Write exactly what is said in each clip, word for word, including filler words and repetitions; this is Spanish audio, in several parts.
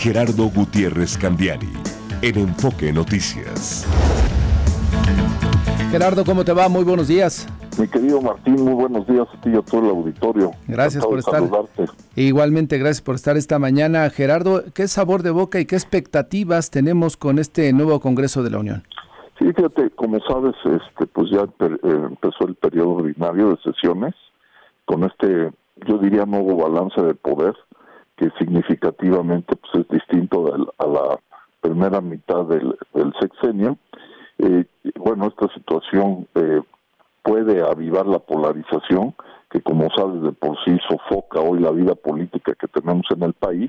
Gerardo Gutiérrez Candiani, en Enfoque Noticias. Gerardo, ¿cómo te va? Muy buenos días. Mi querido Martín, muy buenos días a ti y a todo el auditorio. Gracias por estar. Igualmente, gracias por estar esta mañana. Gerardo, ¿qué sabor de boca y qué expectativas tenemos con este nuevo Congreso de la Unión? Sí, fíjate, como sabes, este, pues ya empezó el periodo ordinario de sesiones con este, yo diría, nuevo balance de poder que significativamente pues es distinto del, a la primera mitad del, del sexenio. Eh, bueno, esta situación eh, puede avivar la polarización que, como sabes, de por sí sofoca hoy la vida política que tenemos en el país.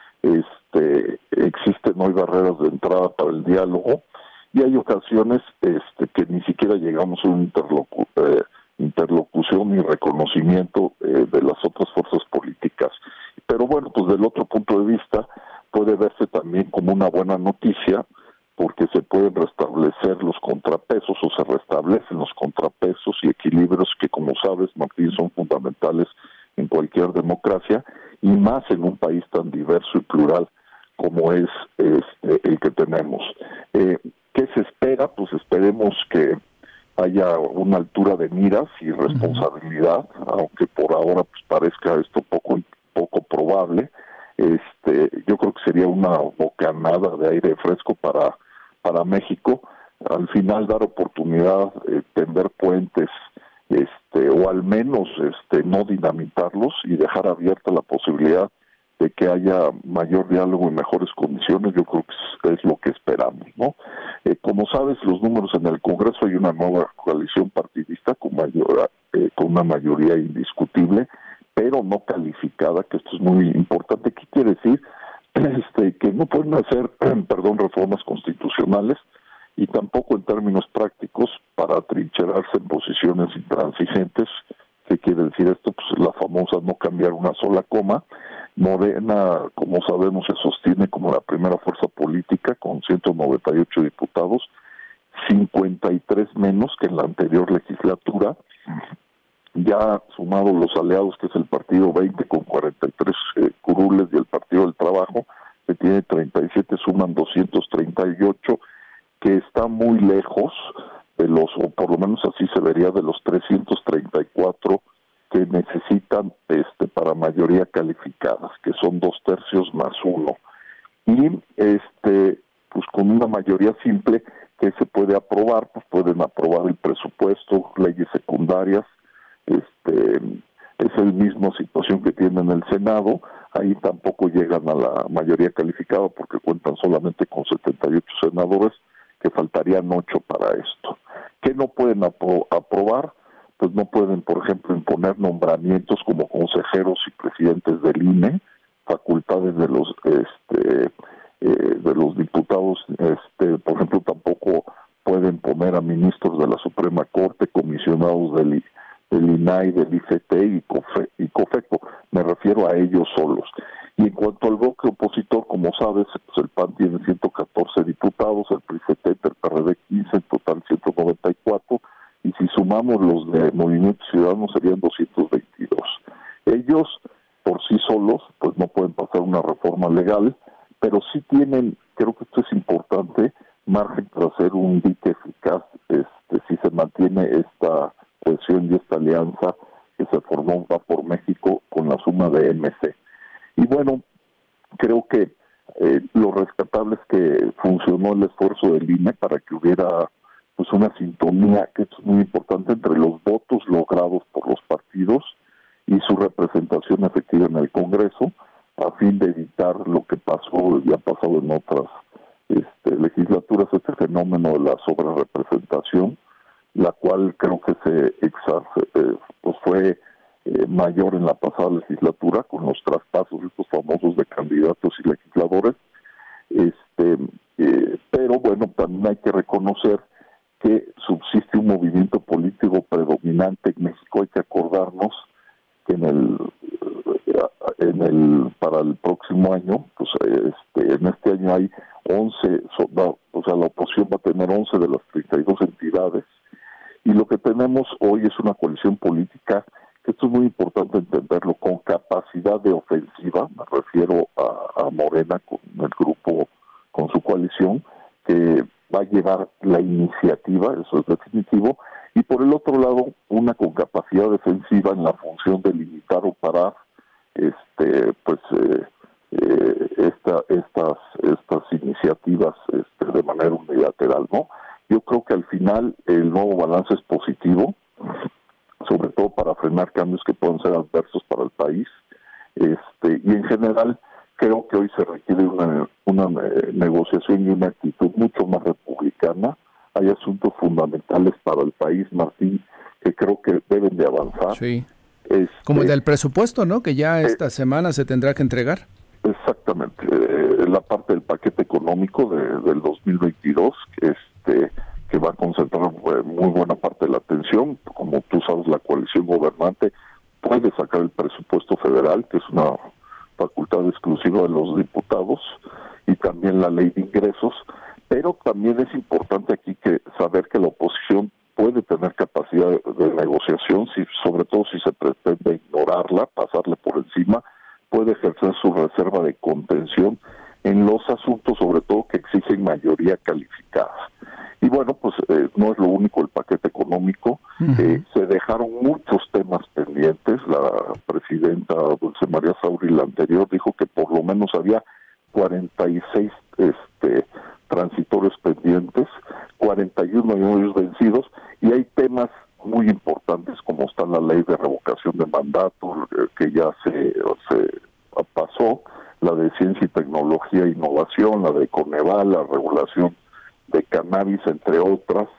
Este, existen hoy barreras de entrada para el diálogo y hay ocasiones este, que ni siquiera llegamos a una interlocu eh, interlocución y reconocimiento eh, de las otras fuerzas políticas. Pero bueno, pues del otro punto de vista puede verse también como una buena noticia, porque se pueden restablecer los contrapesos o se restablecen los contrapesos y equilibrios que, como sabes, Martín, son fundamentales en cualquier democracia y más en un país tan diverso y plural como es este, el que tenemos. Eh, ¿Qué se espera? Pues esperemos que haya una altura de miras y responsabilidad, uh-huh. aunque por ahora pues parezca esto poco poco probable. Este, yo creo que sería una bocanada de aire fresco para para México, al final dar oportunidad, eh, tender puentes, este, o al menos este, no dinamitarlos y dejar abierta la posibilidad de que haya mayor diálogo y mejores condiciones. Yo creo que es, es lo que esperamos, ¿no? Eh, como sabes, los números en el Congreso, hay una nueva coalición partidista con, mayor, eh, con una mayoría indiscutible, pero no calificada, que esto es muy importante. ¿Qué quiere decir? Este, que no pueden hacer, perdón, reformas constitucionales y tampoco en términos prácticos para atrincherarse en posiciones intransigentes. ¿Qué quiere decir esto? Pues la famosa no cambiar una sola coma. Morena, como sabemos, se sostiene como la primera fuerza política con ciento noventa y ocho diputados, cincuenta y tres menos que en la anterior legislatura. Ya sumados los aliados, que es el Partido veinte con cuarenta y tres eh, curules, y el Partido del Trabajo, que tiene treinta y siete, suman doscientos treinta y ocho, que está muy lejos de los, o por lo menos así se vería, de los trescientos treinta y cuatro que necesitan este para mayoría calificada, que son dos tercios más uno. Y este pues con una mayoría simple que se puede aprobar, pues pueden aprobar el presupuesto, leyes secundarias. Este, es la misma situación que tienen en el Senado. Ahí tampoco llegan a la mayoría calificada porque cuentan solamente con setenta y ocho senadores, que faltarían ocho para esto. ¿Qué no pueden apro aprobar? Pues no pueden, por ejemplo, imponer nombramientos como consejeros y presidentes del I N E, facultades de los este, eh, de los diputados. Este, por ejemplo, tampoco pueden poner a ministros de la Suprema Corte, comisionados del I N E, del I N A I, del I F T y, COFE, y COFECO, me refiero a ellos solos. Y en cuanto al bloque opositor, como sabes, pues el P A N tiene ciento catorce diputados, el P R I, el P R D quince, en total ciento noventa y cuatro, y si sumamos los de Movimiento Ciudadano serían doscientos veintidós. Ellos, por sí solos, pues no pueden pasar una reforma legal, pero sí tienen, creo que esto es importante, margen para hacer un dique eficaz, este, si se mantiene esta cohesión y esta alianza que se formó Va por México con la suma de M C. Y bueno, creo que eh, lo rescatable es que funcionó el esfuerzo del I N E para que hubiera pues una sintonía, que es muy importante, entre los votos logrados por los partidos y su representación efectiva en el Congreso, a fin de evitar lo que pasó y ha pasado en otras este, legislaturas, este fenómeno de la sobrerepresentación, la cual creo que se exarce, eh, pues fue eh, mayor en la pasada legislatura con los traspasos estos famosos de candidatos y legisladores. Este, eh, pero bueno, también hay que reconocer que subsiste un movimiento político predominante en México. Hay que acordarnos que en el en el para el próximo año, pues este, en este año hay once, o sea, la oposición va a tener once de las treinta y dos entidades. Y lo que tenemos hoy es una coalición política, que esto es muy importante entenderlo, con capacidad de ofensiva. Me refiero a, a Morena, con el grupo, con su coalición, que va a llevar la iniciativa, eso es definitivo, y por el otro lado, una con capacidad defensiva en la función de limitar o parar este pues eh, eh, esta, estas estas iniciativas este, de manera unilateral, ¿no? Yo creo que al final el nuevo balance es positivo, sobre todo para frenar cambios que puedan ser adversos para el país, este y en general creo que hoy se requiere una, una negociación y una actitud mucho más republicana. Hay asuntos fundamentales para el país, Martín, que creo que deben de avanzar. Sí. Este, Como el del presupuesto, ¿no? Que ya esta eh, semana se tendrá que entregar. Exactamente. Eh, la parte del paquete económico de, del dos mil veintidós, este, que va a concentrar eh, muy buena parte de la atención. Como tú sabes, la coalición gobernante puede sacar el presupuesto federal, que es una facultad exclusiva de los diputados, y también la ley de ingresos, pero también es importante aquí que saber que la oposición puede tener capacidad de negociación, si, sobre todo si se pretende ignorarla, pasarle por encima, puede ejercer su reserva de contención en los asuntos, sobre todo que exigen mayoría calificada. Y bueno, pues eh, no es lo único el paquete económico, uh-huh. eh, se dejaron muchos temas pendientes. La presidenta Dulce María Sauri, la anterior, dijo que por lo menos había cuarenta y seis este, transitorios pendientes, cuarenta y uno millones vencidos, y hay temas muy importantes como está la ley de revocación de mandato, eh, que ya se, se pasó, la de ciencia y tecnología e innovación, la de Coneval, la regulación de cannabis, entre otras,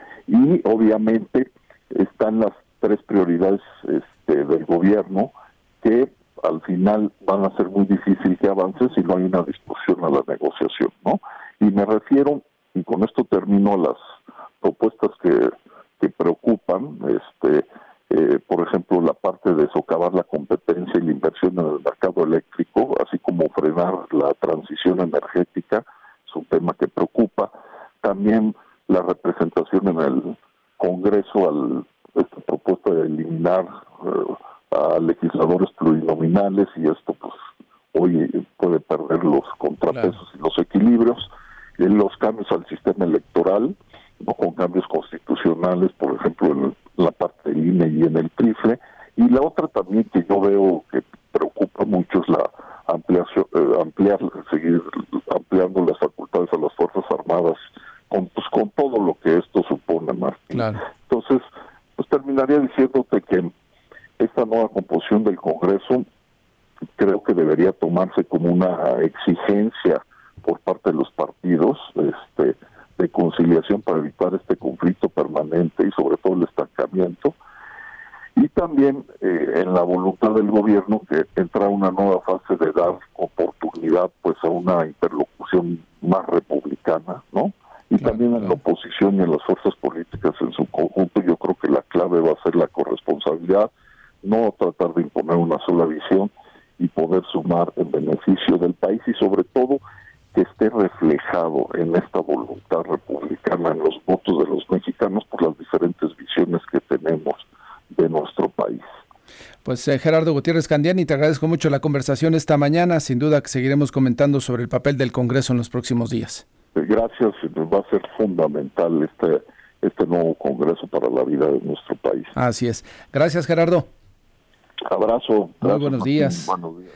y obviamente están las tres prioridades este, del gobierno que al final van a ser muy difícil que avancen si no hay una discusión a la negociación, ¿no? Y me refiero, y con esto termino, las propuestas que, que preocupan, este, eh, por ejemplo, la parte de socavar la competencia y la inversión en el mercado eléctrico, así como frenar la transición energética, es un tema que preocupa. También la representación en el Congreso, al esta propuesta de eliminar eh, a legisladores plurinominales, y esto pues hoy puede perder los contrapesos claro. y los equilibrios, y los cambios al sistema electoral, no con cambios constitucionales, por ejemplo en la parte del I N E y en el trifle, y la otra también que yo veo que preocupa mucho es la ampliación, eh, ampliar, seguir ampliando las facultades a las Fuerzas Armadas, con, pues, con todo lo que esto supone, Martín. Claro. Entonces, pues terminaría diciéndote que esta nueva composición del Congreso creo que debería tomarse como una exigencia por parte de los partidos este, de conciliación para evitar este conflicto permanente y sobre todo el estancamiento, y también eh, en la voluntad del gobierno que entra una nueva fase de dar oportunidad pues a una interlocución más republicana, ¿no? Y claro, también en claro. la oposición y en las fuerzas políticas en su conjunto. Yo creo que la clave va a ser la corresponsabilidad, no tratar de imponer una sola visión y poder sumar en beneficio del país, y sobre todo que esté reflejado en esta voluntad republicana, en los votos de los mexicanos por las diferentes visiones que tenemos de nuestro país. Pues eh, Gerardo Gutiérrez Candiani, te agradezco mucho la conversación esta mañana. Sin duda que seguiremos comentando sobre el papel del Congreso en los próximos días. Gracias, va a ser fundamental este, este nuevo Congreso para la vida de nuestro país. Así es. Gracias, Gerardo. Abrazo. Muy buenos días. Buenos días.